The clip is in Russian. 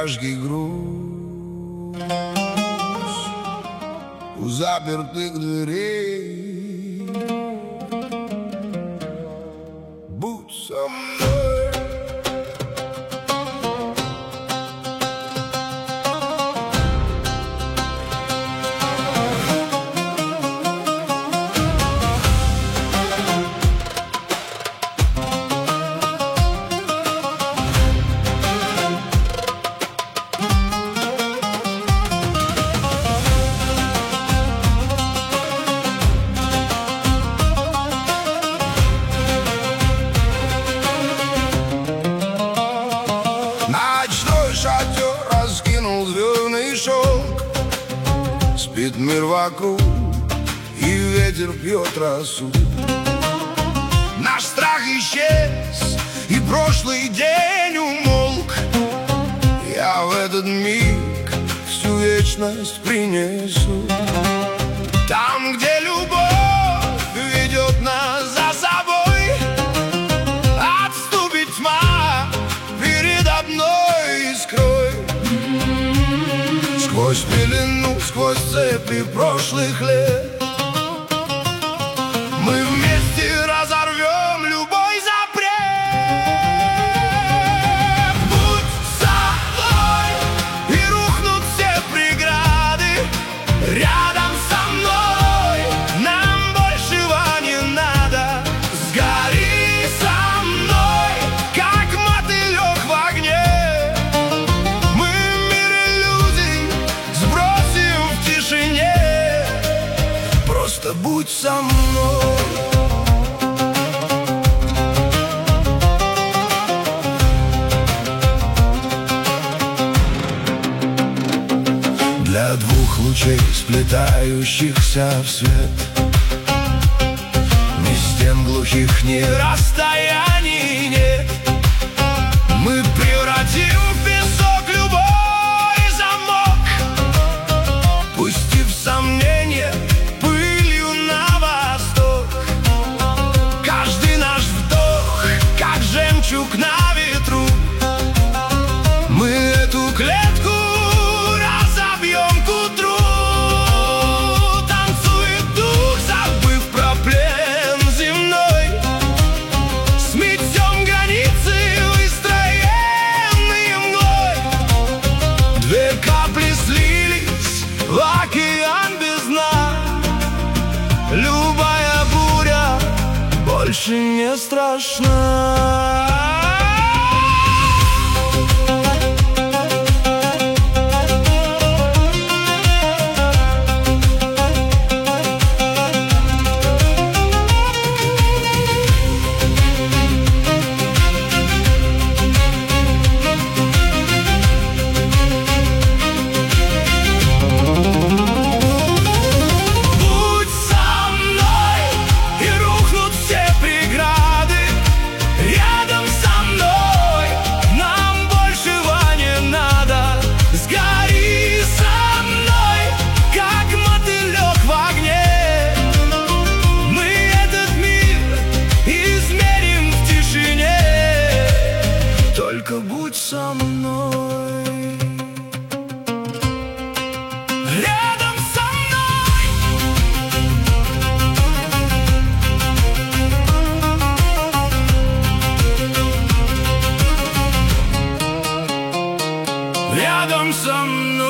тяжкий груз у запертых дверей. Будь со мной. Шатер раскинул звездный шелк, спит мир вокруг, и ветер пьет росу. Наш страх исчез, и прошлый день умолк. Я в этот миг всю вечность принесу. Там, где любовь ведет нас за собой, отступит тьма передо мной искрой. Сквозь пелену, сквозь цепи прошлых лет мы вместе разорвем любой запрет. Будь со мной, и рухнут все преграды. Рядом со мной, нам большего не надо. Сгори со мной, как мотылек в огне. Мы мир иллюзий сбросим в тишине. Просто будь со мной. Для двух лучей, сплетающихся в свет, ни стен глухих, ни расстояний нет. Мы превратим в песок любой замок, пустив сомнения пылью на восток. Каждый наш вдох, как жемчуг на ветру. Мы эту клетку разобьем к утру. Танцует дух, забыв про плен земной. Сметем границы, выстроенные мглой. Две капли слились в океан без дна. Любая буря больше не страшна. Только будь со мной, рядом со мной. Рядом со мной.